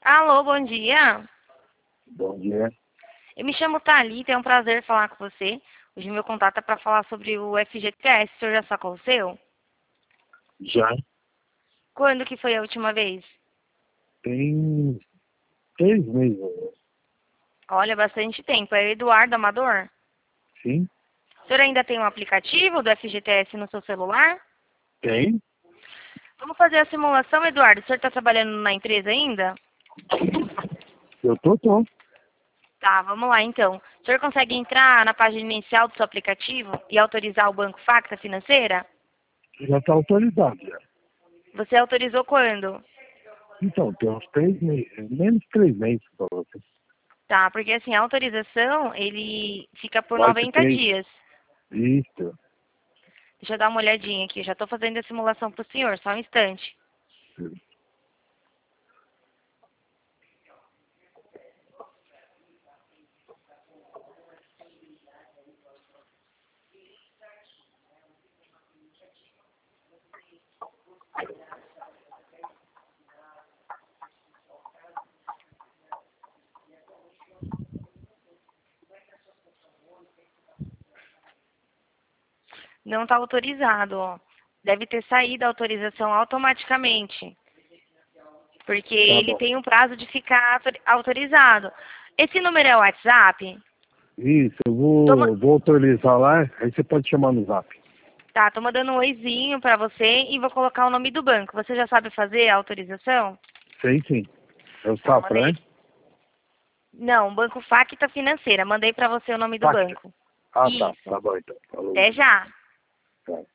Alô, bom dia. Bom dia. Eu me chamo Thalita, é um prazer falar com você. Hoje meu contato é para falar sobre o FGTS. O senhor já sacou o seu? Já Quando que foi a última vez? tem 3 meses, né? Olha, bastante tempo. É Eduardo Amador? Sim, O senhor ainda tem um aplicativo do FGTS no seu celular? tem. Vamos fazer a simulação, Eduardo. O senhor está trabalhando na empresa ainda? Eu tô. Tá, vamos lá então. O senhor consegue entrar na página inicial do seu aplicativo e autorizar o Banco Facta Financeira? Já está autorizado, já. Você autorizou quando? Então, tem uns 3 meses, menos de 3 meses para você. Tá, porque assim, a autorização, ele fica por Quase 90 3. dias. Isso. Deixa eu dar uma olhadinha aqui, já estou fazendo a simulação para o senhor, só um instante. Não está autorizado, ó. Deve ter saído a autorização automaticamente, porque Tá ele bom. tem um prazo de ficar autorizado. Esse número é o WhatsApp? Isso, eu Toma... vou autorizar lá, aí você pode chamar no zap. Tá, tô mandando um oizinho para você e vou colocar o nome do banco. Você já sabe fazer a autorização? Sei sim. É o Tá, Safra, mandei. né? Não, Banco Facta Financeira. Mandei para você o nome do Facta. banco. Ah, tá. Isso. Tá bom então. Falou. Até já. Tá.